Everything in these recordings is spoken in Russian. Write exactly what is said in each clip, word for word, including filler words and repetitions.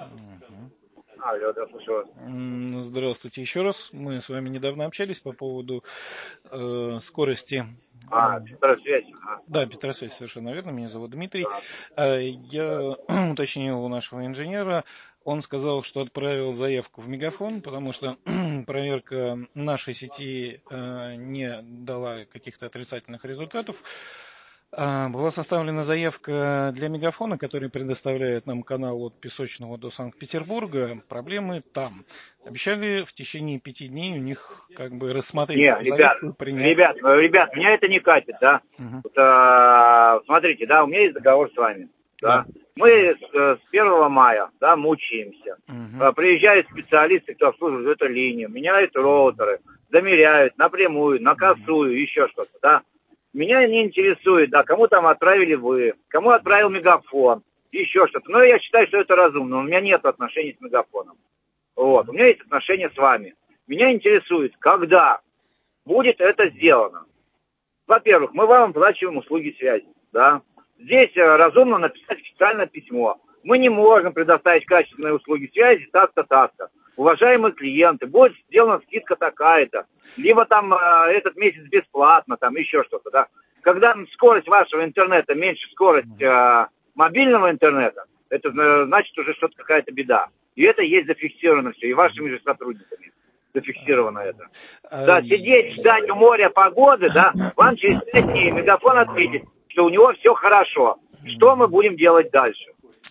Алло, да, слушаю вас. Здравствуйте еще раз. Мы с вами недавно общались по поводу э, скорости. А, Петросвязь. А. Да, Петросвязь, совершенно верно. Меня зовут Дмитрий. Да. Я уточнил у нашего инженера. Он сказал, что отправил заявку в Мегафон, потому что проверка нашей сети э, не дала каких-то отрицательных результатов. Была составлена заявка для Мегафона, который предоставляет нам канал от Песочного до Санкт-Петербурга. Проблемы там. Обещали в течение пяти дней у них как бы рассмотреть Не, эту ребят, заявку и принять. ребят, ребят, меня это не катит, да. Угу. Вот, а, смотрите, да, у меня есть договор с вами. Да. Да. Мы с, с первого мая, да, мучаемся. Угу. Приезжают специалисты, кто обслуживает эту линию, меняют роутеры, замеряют напрямую, на косую, еще что-то, да. Меня не интересует, да, кому там отправили вы, кому отправил Мегафон, еще что-то. Но я считаю, что это разумно. У меня нет отношений с Мегафоном. Вот, у меня есть отношения с вами. Меня интересует, когда будет это сделано. Во-первых, мы вам оплачиваем услуги связи, да. Здесь разумно написать официальное письмо. Мы не можем предоставить качественные услуги связи так-то, так-то. Уважаемые клиенты, будет сделана скидка такая-то. Либо там э, этот месяц бесплатно, там еще что-то, да. Когда скорость вашего интернета меньше скорость э, мобильного интернета, это э, значит уже что-то какая-то беда. И это есть зафиксировано все, и вашими же сотрудниками зафиксировано это. Да, сидеть, ждать у моря погоды, да, вам через пять дней Мегафон ответит, что у него все хорошо. Что мы будем делать дальше?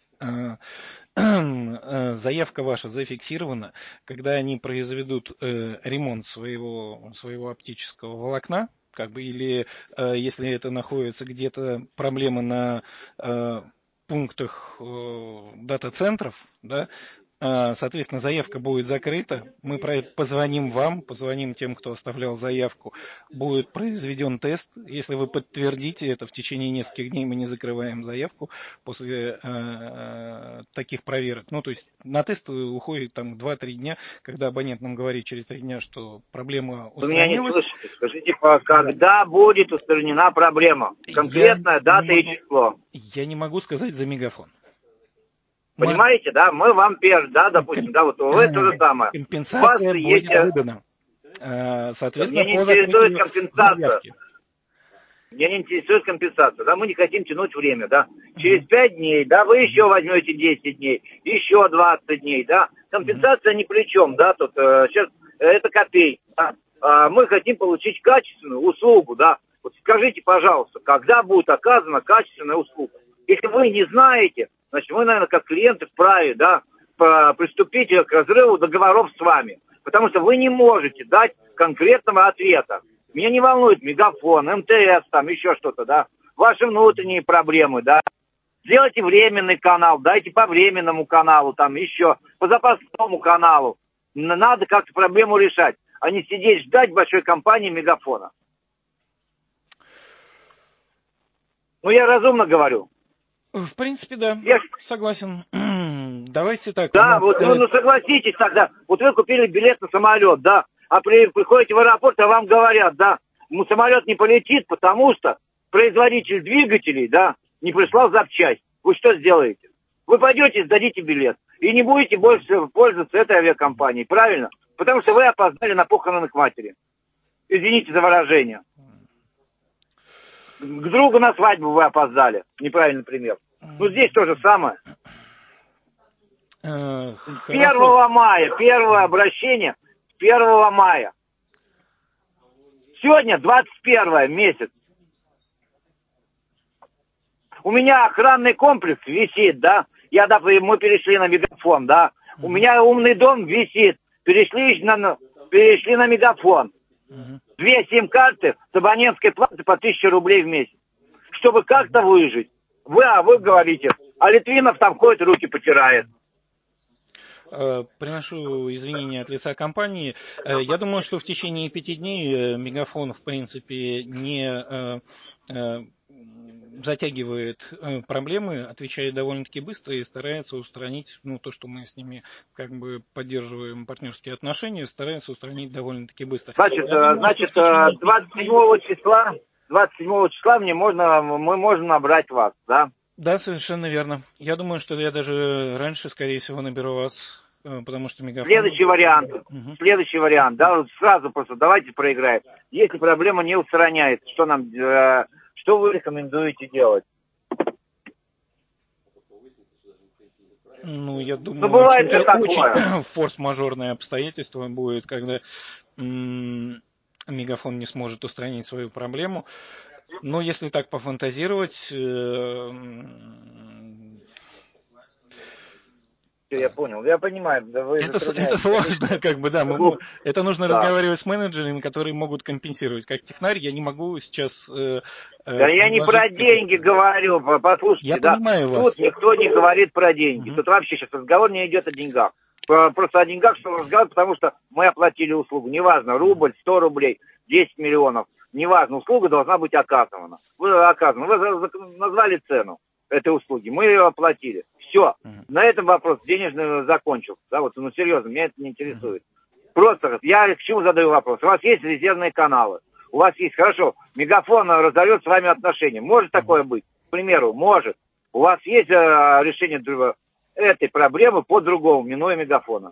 Заявка ваша зафиксирована. Когда они произведут э, ремонт своего, своего оптического волокна, как бы, или э, если это находится где-то проблемы на э, пунктах э, дата-центров, да, соответственно, заявка будет закрыта. Мы позвоним вам, позвоним тем, кто оставлял заявку. Будет произведен тест. Если вы подтвердите это, в течение нескольких дней мы не закрываем заявку после э, таких проверок. Ну, то есть на тест уходит там два-три дня, когда абонент нам говорит через три дня, что проблема устранилась. Вы меня не слышите. Скажите, когда будет устранена проблема? Конкретная я дата могу, и число. Я не могу сказать за Мегафон. Понимаете, да? Мы вам первый, да, допустим, да, вот вы то же самое. Компенсация будет есть... выдана. Соответственно, мне не интересует компенсация. Меня не интересует компенсация, да, мы не хотим тянуть время, да. Через пять дней, да, вы еще возьмете десять дней, еще двадцать дней, да. Компенсация ни при чем, да, тут э, сейчас э, это копейки, да. А мы хотим получить качественную услугу, да. Вот скажите, пожалуйста, когда будет оказана качественная услуга? Если вы не знаете, значит, вы, наверное, как клиенты вправе, да, приступить к разрыву договоров с вами. Потому что вы не можете дать конкретного ответа. Меня не волнует Мегафон, эм тэ эс, там еще что-то, да. Ваши внутренние проблемы, да. Сделайте временный канал, дайте по временному каналу, там еще, по запасному каналу. Надо как-то проблему решать, а не сидеть ждать большой компании Мегафона. Ну, я разумно говорю. В принципе, да. Я... Согласен. Давайте так. Да, нас... вот, ну, ну согласитесь тогда. Вот вы купили билет на самолет, да, а при, приходите в аэропорт, а вам говорят, да, ну, самолет не полетит, потому что производитель двигателей, да, не прислал запчасть. Вы что сделаете? Вы пойдете, сдадите билет и не будете больше пользоваться этой авиакомпанией, правильно? Потому что вы опоздали на похороны к матери. Извините за выражение. К другу на свадьбу вы опоздали. Неправильный пример. Ну, здесь то же самое. первого мая, первое обращение первого мая. Сегодня двадцать первое месяц. У меня охранный комплекс висит, да. Я, да, мы перешли на Мегафон, да. У меня умный дом висит. Перешли на, перешли на Мегафон. Две сим-карты с абонентской платы по тысяче рублей в месяц. Чтобы как-то выжить. Вы, а вы говорите, а Литвинов там ходит, руки потирает. Приношу извинения от лица компании. Я думаю, что в течение пяти дней Мегафон, в принципе, не затягивает проблемы, отвечает довольно-таки быстро и старается устранить, ну, то, что мы с ними как бы поддерживаем партнерские отношения, старается устранить довольно-таки быстро. Значит, думаю, значит течение... двадцать седьмого числа, двадцать седьмого числа мне можно, мы можем набрать вас, да? Да, совершенно верно. Я думаю, что я даже раньше, скорее всего, наберу вас, потому что Мегафон... Следующий вариант. Угу. Следующий вариант. Да, вот сразу просто давайте проиграем. Если проблема не устраняется, что нам, э, что вы рекомендуете делать? Ну, я думаю, ну, бывает это очень такое. форс-мажорное обстоятельство будет, когда м- Мегафон не сможет устранить свою проблему. Но если так пофантазировать... Э- Я понял, я понимаю, да вы это, это сложно, как бы, да. Мы, это нужно да. разговаривать с менеджерами, которые могут компенсировать. Как технарь я не могу сейчас... Э, да э, я не про деньги говорю, послушайте, я да. понимаю Тут вас. никто не говорит про деньги. Угу. Тут вообще сейчас разговор не идет о деньгах. Просто о деньгах, что разговаривать, потому что мы оплатили услугу. Неважно, рубль, сто рублей, десять миллионов. Неважно, услуга должна быть оказана. Вы оказаны. Вы назвали цену этой услуги, мы ее оплатили. Все. Uh-huh. На этом вопрос денежный закончился. Да, вот, ну серьезно, меня это не интересует. Uh-huh. Просто я к чему задаю вопрос? У вас есть резервные каналы. У вас есть, хорошо, Мегафон разорвет с вами отношения. Может uh-huh. такое быть? К примеру, может. У вас есть э, решение этой проблемы по-другому, минуя Мегафона?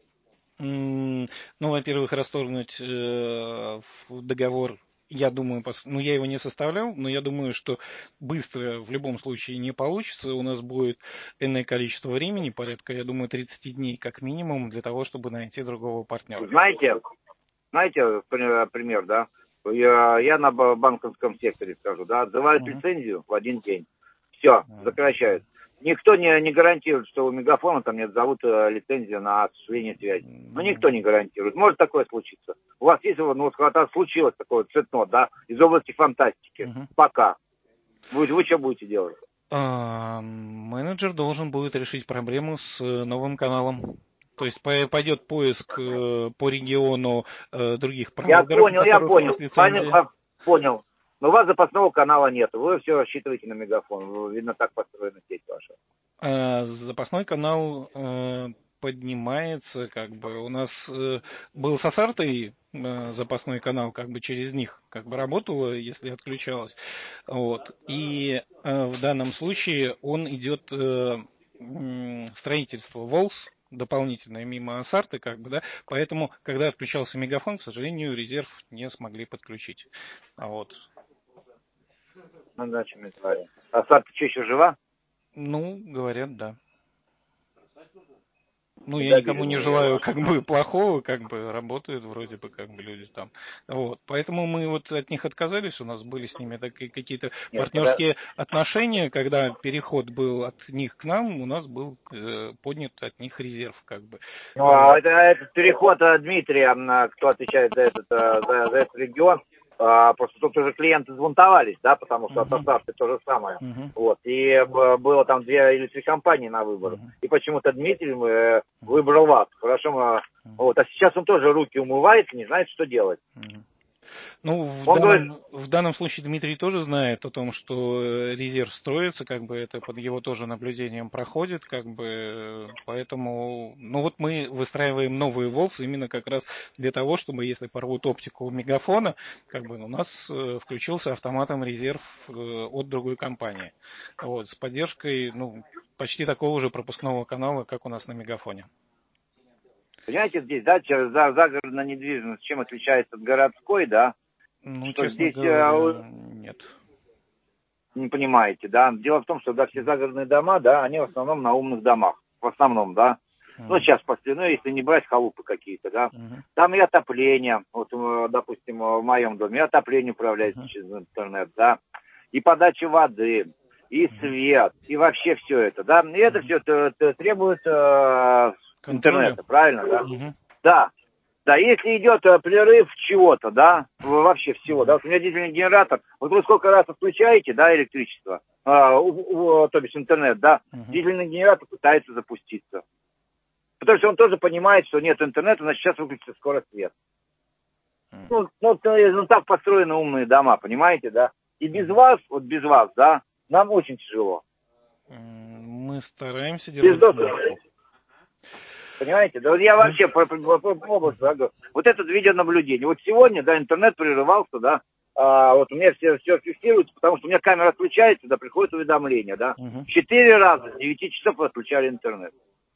Mm, ну, во-первых, расторгнуть э, договор. Я думаю, ну я его не составлял, но я думаю, что быстро в любом случае не получится. У нас будет энное количество времени, порядка, я думаю, тридцать дней как минимум, для того, чтобы найти другого партнера. Знаете, знаете, пример, да? Я, я на банковском секторе скажу, да, отзывают uh-huh. лицензию в один день. Все, uh-huh. сокращают. Никто не, не гарантирует, что у Мегафона там не отзовут лицензию на осуществление связи. Ну, никто не гарантирует. Может такое случиться. У вас есть, ну, вот случилось такое цветно, да, из области фантастики. Uh-huh. Пока. Вы, вы что будете делать? А, менеджер должен будет решить проблему с новым каналом. То есть пойдет поиск по региону других провайдеров. Я понял, я понял. Понял, понял. Но у вас запасного канала нет. Вы все рассчитываете на Мегафон. Видно, так построена сеть ваша. А, запасной канал э, поднимается, как бы. У нас э, был с Асартой э, запасной канал, как бы через них как бы работало, если отключалось. Вот. И э, в данном случае он идет э, строительство Волс дополнительное мимо Асарты, как бы, да, поэтому, когда отключался Мегафон, к сожалению, резерв не смогли подключить. А вот. Ну, да, чем я говорю. Асарта что, еще жива? Ну, говорят, да. Ну, я никому не желаю как бы плохого, как бы работают вроде бы как бы люди там. Вот. Поэтому мы вот от них отказались, у нас были с ними такие какие-то Нет, партнерские когда... отношения, когда переход был от них к нам, у нас был э, поднят от них резерв, как бы. Ну, а это, этот переход Дмитрия, кто отвечает за этот, за, за этот регион, а, просто тут уже клиенты взбунтовались, да, потому что uh-huh. от Асарты то же самое. Uh-huh. Вот. И было там две или три компании на выбор. Uh-huh. И почему-то Дмитрий э, выбрал вас. Хорошо. Uh-huh. Вот. А сейчас он тоже руки умывает и не знает, что делать. Uh-huh. Ну, в данном, говорит... в данном случае Дмитрий тоже знает о том, что резерв строится, как бы это под его тоже наблюдением проходит, как бы, поэтому, ну вот мы выстраиваем новые волсы именно как раз для того, чтобы, если порвут оптику у Мегафона, как бы у нас включился автоматом резерв от другой компании. Вот, с поддержкой, ну, почти такого же пропускного канала, как у нас на Мегафоне. Понимаете, здесь, да, загородная недвижимость, чем отличается от городской, да? Ну, что честно здесь, говоря, нет. Не понимаете, да? Дело в том, что, да, все загородные дома, да, они в основном на умных домах. В основном, да. Uh-huh. Ну, сейчас, после, ну, если не брать халупы какие-то, да. Uh-huh. Там и отопление, вот, допустим, в моем доме, и отопление управляется uh-huh. через интернет, да. И подача воды, и uh-huh. свет, и вообще все это, да. И это uh-huh. все это, это требует э, интернета, правильно, да? Uh-huh. Да. Да, если идет э, прерыв чего-то, да, вообще всего, да, вот у меня дизельный генератор, вот вы сколько раз отключаете, да, электричество, э, у, у, то есть интернет, да, uh-huh. дизельный генератор пытается запуститься. Потому что он тоже понимает, что нет интернета, значит, сейчас выключится скоро свет. Uh-huh. Ну, ну, ну, так построены умные дома, понимаете, да. И без вас, вот без вас, да, нам очень тяжело. Мы стараемся делать кнопку. Понимаете? Да вот я вообще по, по, по, по области, да, говорю, вот это видеонаблюдение. Вот сегодня, да, интернет прерывался, да, а, вот у меня все, все фиксируется, потому что у меня камера отключается, да, приходит уведомление, да. Угу. Четыре раза с девяти часов отключали интернет.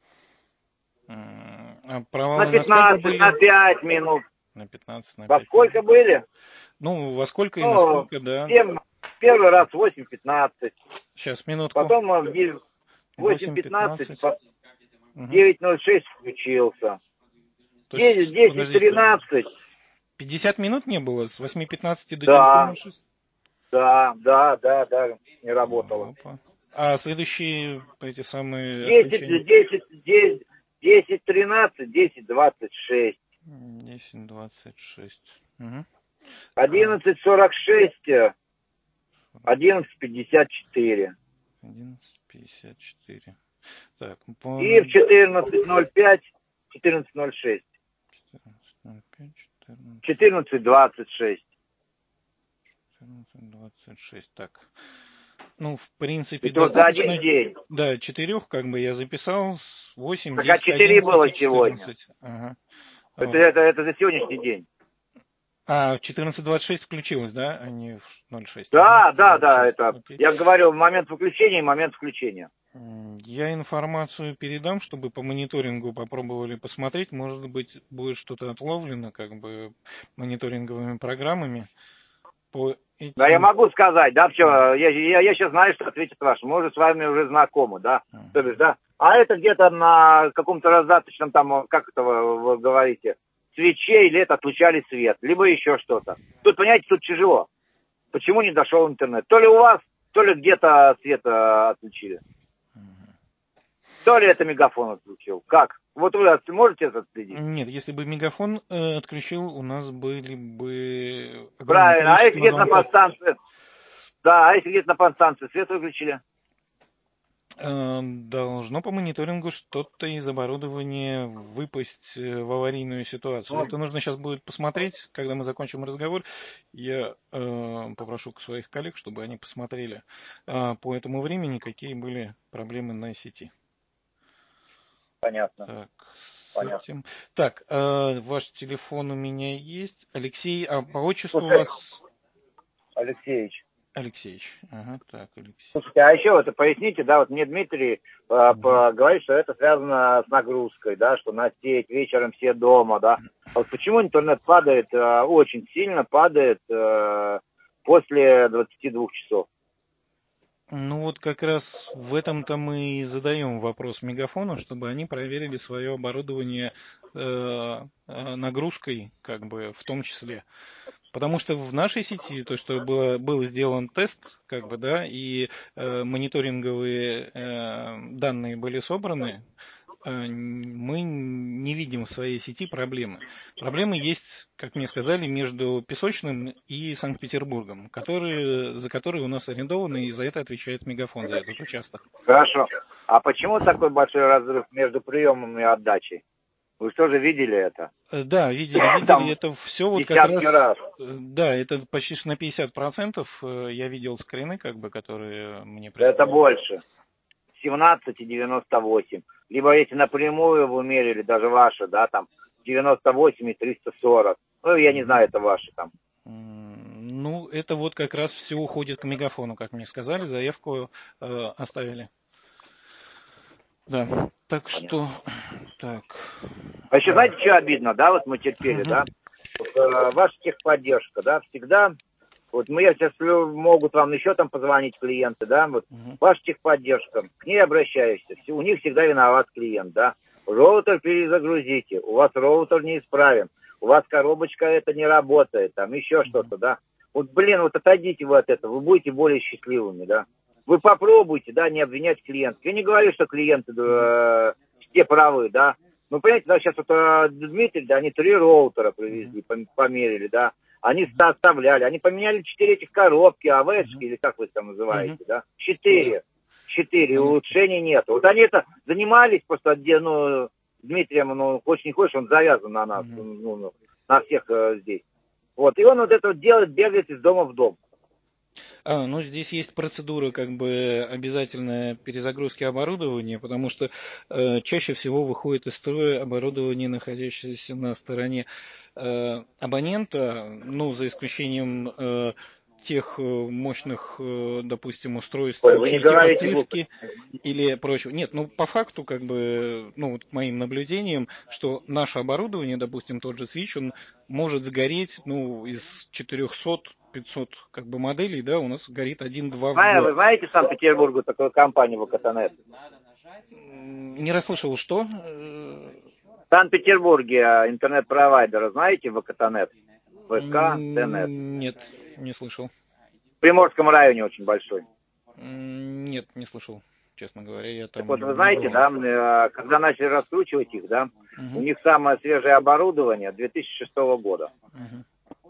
А провалы На пятнадцать, были? на пять минут. На пятнадцать, на Во пять сколько минут. были? Ну, во сколько и Ну, насколько, да. семь, первый раз восемь пятнадцать. Сейчас, минутку. Потом восемь пятнадцать, угу. девять ноль шесть включился. десять тринадцать. пятьдесят минут не было с восьми пятнадцати до Да. девяти ноль шесть? Да, да, да, да, не работало. Опа. А следующие эти самые десять, десять, десять, десять, тринадцать, десять, двадцать шесть. десять, двадцать шесть. Угу. одиннадцать, сорок шесть, одиннадцать, пятьдесят четыре. одиннадцать, пятьдесят четыре. Так, по... И в четырнадцать ноль пять, четырнадцать ноль шесть. четырнадцать ноль пять, четырнадцать. четырнадцать двадцать шесть. четырнадцать двадцать шесть. Так. Ну, в принципе, это достаточно... за один день. Да, четырех, как бы я записал, восемь, так, десять, а четыре было сегодня. Ага. Это, вот. это, это за сегодняшний день. А, в четырнадцать двадцать шесть включилось, да, а не в ноль шесть? Да, ага. да, да, это, Окей. я говорил, момент выключения и момент включения. Я информацию передам, чтобы по мониторингу попробовали посмотреть, может быть, будет что-то отловлено, как бы, мониторинговыми программами. По этим... Да, я могу сказать, да, все, я, я, я сейчас знаю, что ответит ваш, мы уже с вами уже знакомы, да, uh-huh. то есть, да, а это где-то на каком-то раздаточном там, как это вы, вы говорите, свече или это отключали свет, либо еще что-то. Тут, понимаете, тут тяжело. Почему не дошел интернет? То ли у вас, то ли где-то свет отключили. Uh-huh. То ли это Мегафон отключил. Как? Вот вы можете это отследить? Нет, если бы Мегафон э, отключил, у нас были бы... Правильно, а если где-то на подстанции... Да, а если где-то на подстанции свет выключили? Должно по мониторингу что-то из оборудования выпасть в аварийную ситуацию. Mm. Это нужно сейчас будет посмотреть, когда мы закончим разговор. Я э, попрошу своих коллег, чтобы они посмотрели э, по этому времени, какие были проблемы на сети. Понятно. Так, Понятно. Этим. Так, э, ваш телефон у меня есть. Алексей, а по отчеству Слушай, у вас... Алексеевич. Алексеевич. Ага, так, Алексей. Слушайте, а еще вот поясните, да, вот мне Дмитрий э, mm-hmm. говорит, что это связано с нагрузкой, да, что на сеть вечером все дома, да. А вот почему интернет падает, э, очень сильно падает э, после двадцати двух часов? Ну вот как раз в этом-то мы и задаем вопрос Мегафону, чтобы они проверили свое оборудование э, нагрузкой, как бы в том числе. Потому что в нашей сети, то, что было, был сделан тест, как бы, да, и э, мониторинговые э, данные были собраны, э, мы не видим в своей сети проблемы. Проблемы есть, как мне сказали, между Песочным и Санкт-Петербургом, которые, за которые у нас арендованы, и за это отвечает Мегафон, за этот участок. Хорошо. А почему такой большой разрыв между приемом и отдачей? Вы что же видели это? Да, видели, видели. Там это все вот как раз, раз. Да, это почти на пятьдесят процентов. Я видел скрины, как бы, которые мне прислали. Это больше. семнадцать и девяносто восемь. Либо если напрямую вы мерили, даже ваши, да, там, девяносто восемь и триста сорок. Ну, я не знаю, это ваши там. Ну, это вот как раз все уходит к Мегафону, как мне сказали, заявку э, оставили. Да, так Понятно. Что, так. А еще знаете, что обидно, да, вот мы терпели, uh-huh. да? Вот, э, ваша техподдержка, да, всегда, вот мы сейчас могут вам еще там позвонить клиенты, да, вот uh-huh. ваша техподдержка, к ней обращаешься, у них всегда виноват клиент, да. Роутер перезагрузите, у вас роутер неисправен, у вас коробочка это не работает, там еще uh-huh. что-то, да. Вот, блин, вот отойдите вы от этого, вы будете более счастливыми, да. Вы попробуйте, да, не обвинять клиентов. Я не говорю, что клиенты э, все правы, да. Ну, понимаете, да, сейчас вот э, Дмитрий, да, они три роутера привезли, померили, да. Они оставляли, они поменяли четыре этих коробки, АВшки, или как вы там называете, да. Четыре. Четыре, улучшений нет. Вот они это занимались просто, где, ну, Дмитрием, ну, хочешь не хочешь, он завязан на нас, ну, на всех э, здесь. Вот, и он вот это вот делает, бегает из дома в дом. А, ну, здесь есть процедура как бы обязательной перезагрузки оборудования, потому что э, чаще всего выходит из строя оборудование, находящееся на стороне э, абонента, ну, за исключением э, тех э, мощных, э, допустим, устройств Ой, вы не говорите сетеводиски глупости. или прочего. Нет, ну, по факту, как бы, ну, вот моим наблюдением, что наше оборудование, допустим, тот же Switch, он может сгореть, ну, из четырехсот пятьсот как бы моделей, да, у нас горит один-два в Знаю, год. вы знаете в Санкт-Петербурге такую компанию Вакатонет? Не расслышал, что? Э, В Санкт-Петербурге а, интернет-провайдера знаете Вакатонет? ВК, Тнет. Нет, не слышал. В Приморском районе очень большой. Нет, не слышал, честно говоря, я Так вот, вы там не знаете, бывал. да, когда начали раскручивать их, да, у Угу, них самое свежее оборудование две тысячи шестого года. угу,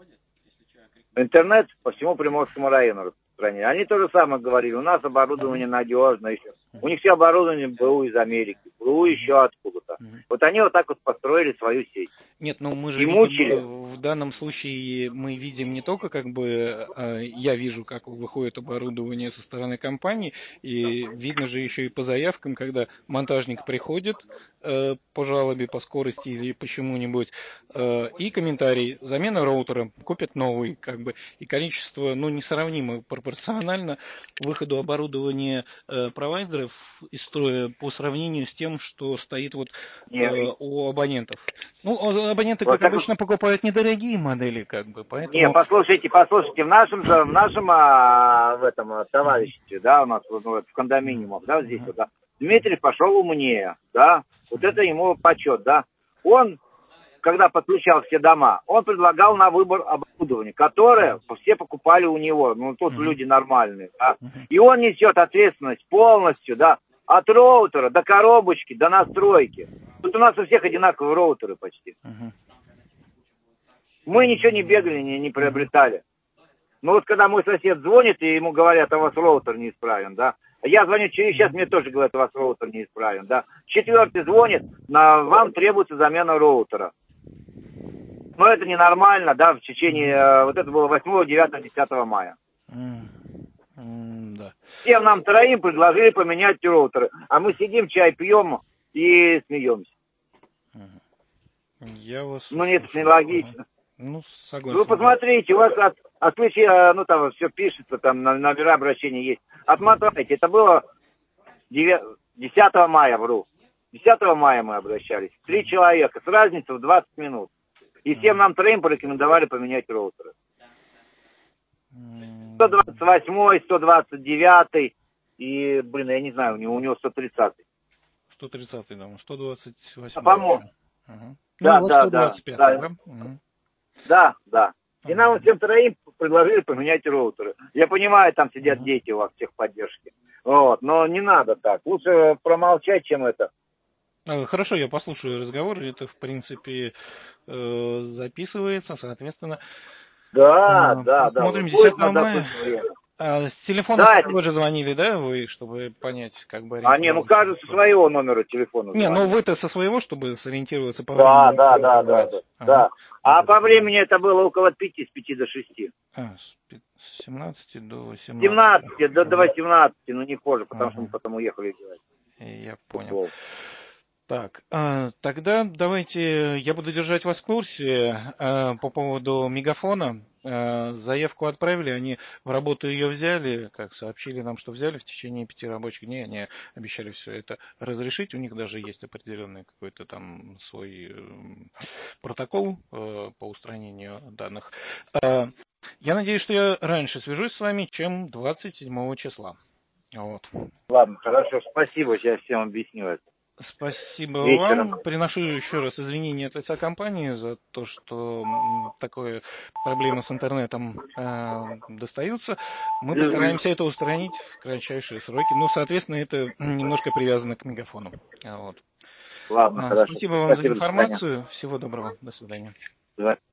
Интернет по всему Приморскому району распространили. Они то же самое говорили, у нас оборудование надежно еще. У них все оборудование было из Америки, было еще откуда-то. угу. Вот они вот так вот построили свою сеть. Нет, ну мы же И видим, э, мучили. в данном случае мы видим не только как бы, э, я вижу, как выходит оборудование со стороны компании, и видно же еще и по заявкам, когда монтажник приходит э, по жалобе, по скорости или почему-нибудь, э, и комментарий, замена роутера, купят новый, как бы, и количество, ну, несравнимо пропорционально выходу оборудования э, провайдеров из строя по сравнению с тем, что стоит вот э, Не, у абонентов. Ну, а абоненты, вот как так вот. обычно, покупают недорогие модели, как бы, Не, поэтому... послушайте, послушайте, в нашем же, в нашем а, в этом а, товариществе, да, у нас вот, ну, вот, в кондоминиумах, да, здесь вот, да, Дмитрий пошел умнее, да, вот это ему почет, да. Он, когда подключал все дома, он предлагал на выбор оборудование, которое все покупали у него, ну, тут люди нормальные, да. И он несет ответственность полностью, да, от роутера до коробочки, до настройки. Тут у нас у всех одинаковые роутеры почти. Мы ничего не бегали, не, не приобретали. Но вот когда мой сосед звонит, и ему говорят, а у вас роутер неисправен, да. Я звоню через час, мне тоже говорят, у вас роутер неисправен, да. Четвертый звонит, на, вам требуется замена роутера. Но это ненормально, да, в течение, вот это было восьмого, девятого, десятого мая. Да. Всем нам троим предложили поменять роутеры, а мы сидим, чай пьем и смеемся. Я вас Ну, нет, это нелогично. Ну, согласен. Вы посмотрите, у вас от, от случая, ну, там все пишется, там номера обращения есть. Отмотайте, это было десятого мая, вру. десятого мая мы обращались. Три человека с разницей в двадцать минут. И всем нам троим порекомендовали поменять роутеры. сто двадцать восьмой, сто двадцать девятый и, блин, я не знаю, у него, у него сто тридцатый. сто тридцатый, да, сто двадцать восемь. А, по-моему. Угу. Да, ну, да, сто двадцать пять, да, да? Угу. Да, да. И нам всем троим предложили поменять роутеры. Я понимаю, там сидят uh-huh. дети у вас в техподдержке. Вот, но не надо так. Лучше промолчать, чем это. Хорошо, я послушаю разговор. Это, в принципе, записывается, соответственно. Да, да, посмотрим да. десятого мая. А с телефона да, своего это... же звонили, да, вы, чтобы понять, как бы А, не, ну каждый со своего номера телефона Не, звонит. ну вы-то со своего, чтобы сориентироваться по да, времени. Да, да, да, да, ага. да. А вот по времени это было около пяти, с пяти до шести. А, с семнадцати до восемнадцати. семнадцати до, до восемнадцати, ну не позже, потому ага. что мы потом уехали играть. Я понял. Футбол. Так, а, тогда давайте я буду держать вас в курсе а, по поводу мегафона. А, заявку отправили, они в работу ее взяли, как сообщили нам, что взяли в течение пяти рабочих дней. Они обещали все это разрешить. У них даже есть определенный какой-то там свой протокол а, по устранению данных. А, я надеюсь, что я раньше свяжусь с вами, чем двадцать седьмого числа. Вот. Ладно, хорошо, спасибо, я всем объясню это. Спасибо Вечером. вам. Приношу еще раз извинения от лица компании за то, что такое проблемы с интернетом э, достаются. Мы постараемся это устранить в кратчайшие сроки. Ну, соответственно, это немножко привязано к мегафону. Вот. Ладно, а, хорошо. Спасибо вам Спасибо, за информацию. Всего доброго. До свидания.